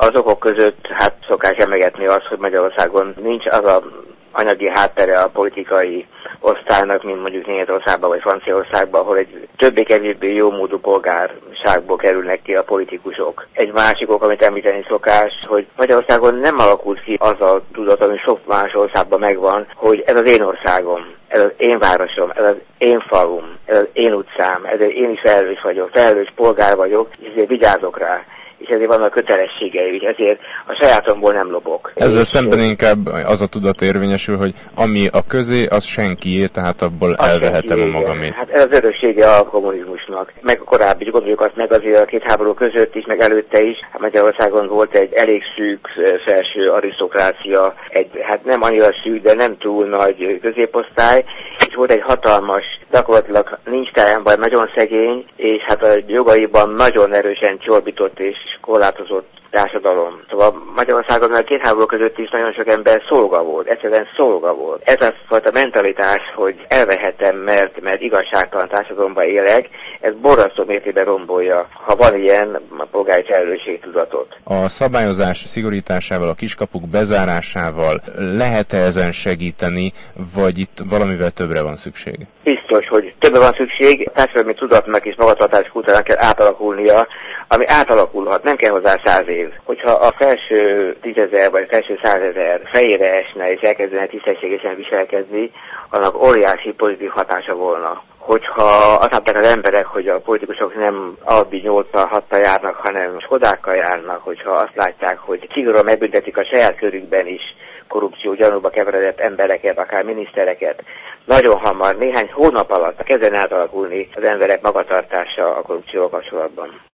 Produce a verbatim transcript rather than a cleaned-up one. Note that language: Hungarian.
Az okok között hát szokás emlegetni azt, hogy Magyarországon nincs az a anyagi háttere a politikai osztálynak, mint mondjuk Németországban vagy Franciaországban, ahol egy többé-kevésbé jómódú polgárságból kerülnek ki a politikusok. Egy másik ok, amit említeni szokás, hogy Magyarországon nem alakult ki az a tudat, ami sok más országban megvan, hogy ez az én országom, ez az én városom, ez az én falum, ez az én utcám, ezért én is felelős vagyok, felelős polgár vagyok, és ezért vigyázok rá. És ezért vannak kötelességei, és ezért a sajátomból nem lopok. Ezzel szemben inkább az a tudat érvényesül, hogy ami a közé, az senkié, tehát abból elvehetem a magamét. Hát ez az öröksége a kommunizmusnak. Meg a korábbi, gondoljuk azt meg azért a két háború között is, meg előtte is. Hát Magyarországon volt egy elég szűk felső arisztokrácia, egy hát nem annyira szűk, de nem túl nagy középosztály, és volt egy hatalmas, gyakorlatilag nincs talán, vagy nagyon szegény, és hát a jogaiban nagyon erősen csorbított és korlátozott társadalom. Szóval Magyarországon a két háború között is nagyon sok ember szolga volt, egyszerűen szolga volt. Ez a fajta mentalitás, hogy elvehetem, mert, mert igazságtalan társadalomban élek, ez borzasztó mértékben rombolja, ha van ilyen a polgári felelősségtudatot. A szabályozás szigorításával, a kiskapuk bezárásával lehet-e ezen segíteni, vagy itt valamivel többre van szükség? Biztos, hogy többre van szükség, a társadalmi tudatnak és magatartás kultúrának kell átalakulnia, ami átalakulhat, nem kell hozzá száz év. Hogyha a felső tízezer vagy felső százezer fejére esne és elkezdene tisztességesen viselkedni, annak óriási pozitív hatása volna. Hogyha azt látták az emberek, hogy a politikusok nem Albi nyolccal, hattal járnak, hanem Skodákkal járnak, hogyha azt látják, hogy szigorúan megbüntetik a saját körükben is korrupció gyanúba keveredett embereket, akár minisztereket, nagyon hamar, néhány hónap alatt kezdene átalakulni az emberek magatartása a korrupcióval kapcsolatban.